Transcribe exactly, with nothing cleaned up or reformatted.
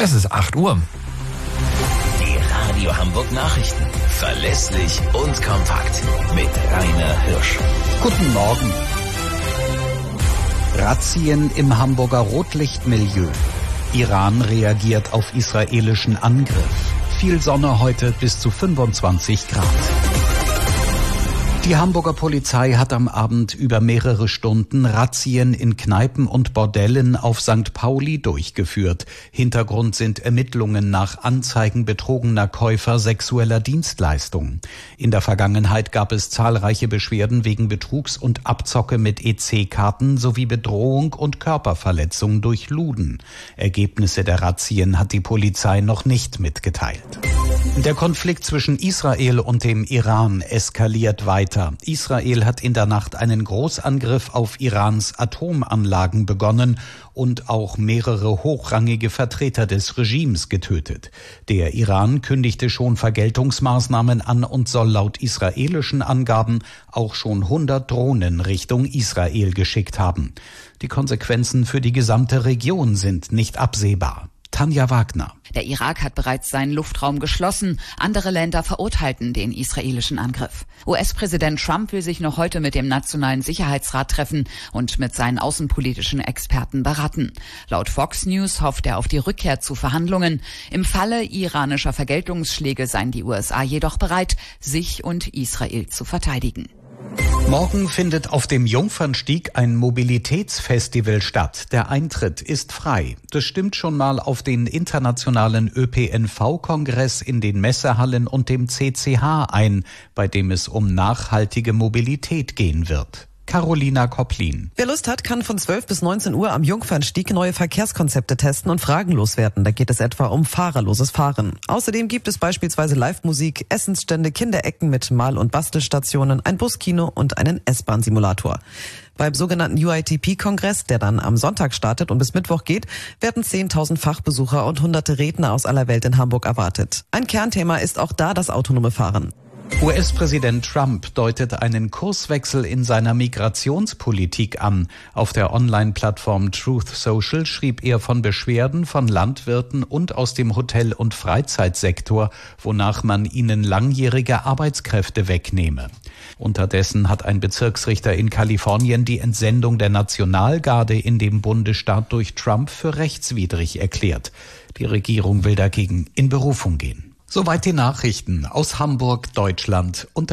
Es ist acht Uhr. Die Radio Hamburg Nachrichten. Verlässlich und kompakt. Mit Rainer Hirsch. Guten Morgen. Razzien im Hamburger Rotlichtmilieu. Iran reagiert auf israelischen Angriff. Viel Sonne heute bis zu fünfundzwanzig Grad. Die Hamburger Polizei hat am Abend über mehrere Stunden Razzien in Kneipen und Bordellen auf Sankt Pauli durchgeführt. Hintergrund sind Ermittlungen nach Anzeigen betrogener Käufer sexueller Dienstleistungen. In der Vergangenheit gab es zahlreiche Beschwerden wegen Betrugs und Abzocke mit E C-Karten sowie Bedrohung und Körperverletzung durch Luden. Ergebnisse der Razzien hat die Polizei noch nicht mitgeteilt. Der Konflikt zwischen Israel und dem Iran eskaliert weiter. Israel hat in der Nacht einen Großangriff auf Irans Atomanlagen begonnen und auch mehrere hochrangige Vertreter des Regimes getötet. Der Iran kündigte schon Vergeltungsmaßnahmen an und soll laut israelischen Angaben auch schon hundert Drohnen Richtung Israel geschickt haben. Die Konsequenzen für die gesamte Region sind nicht absehbar. Tanja Wagner. Der Irak hat bereits seinen Luftraum geschlossen. Andere Länder verurteilten den israelischen Angriff. U S-Präsident Trump will sich noch heute mit dem Nationalen Sicherheitsrat treffen und mit seinen außenpolitischen Experten beraten. Laut Fox News hofft er auf die Rückkehr zu Verhandlungen. Im Falle iranischer Vergeltungsschläge seien die U S A jedoch bereit, sich und Israel zu verteidigen. Morgen findet auf dem Jungfernstieg ein Mobilitätsfestival statt. Der Eintritt ist frei. Das stimmt schon mal auf den internationalen Ö P N V-Kongress in den Messehallen und dem C C H ein, bei dem es um nachhaltige Mobilität gehen wird. Carolina Kopplin. Wer Lust hat, kann von zwölf bis neunzehn Uhr am Jungfernstieg neue Verkehrskonzepte testen und Fragen loswerden. Da geht es etwa um fahrerloses Fahren. Außerdem gibt es beispielsweise Live-Musik, Essensstände, Kinderecken mit Mal- und Bastelstationen, ein Buskino und einen S-Bahn-Simulator. Beim sogenannten U I T P-Kongress, der dann am Sonntag startet und bis Mittwoch geht, werden zehntausend Fachbesucher und hunderte Redner aus aller Welt in Hamburg erwartet. Ein Kernthema ist auch da das autonome Fahren. U S-Präsident Trump deutet einen Kurswechsel in seiner Migrationspolitik an. Auf der Online-Plattform Truth Social schrieb er von Beschwerden von Landwirten und aus dem Hotel- und Freizeitsektor, wonach man ihnen langjährige Arbeitskräfte wegnehme. Unterdessen hat ein Bezirksrichter in Kalifornien die Entsendung der Nationalgarde in dem Bundesstaat durch Trump für rechtswidrig erklärt. Die Regierung will dagegen in Berufung gehen. Soweit die Nachrichten aus Hamburg, Deutschland und